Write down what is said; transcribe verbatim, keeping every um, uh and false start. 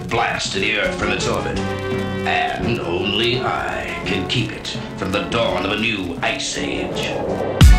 blast to the Earth from its orbit. And only I can keep it from the dawn of a new ice age.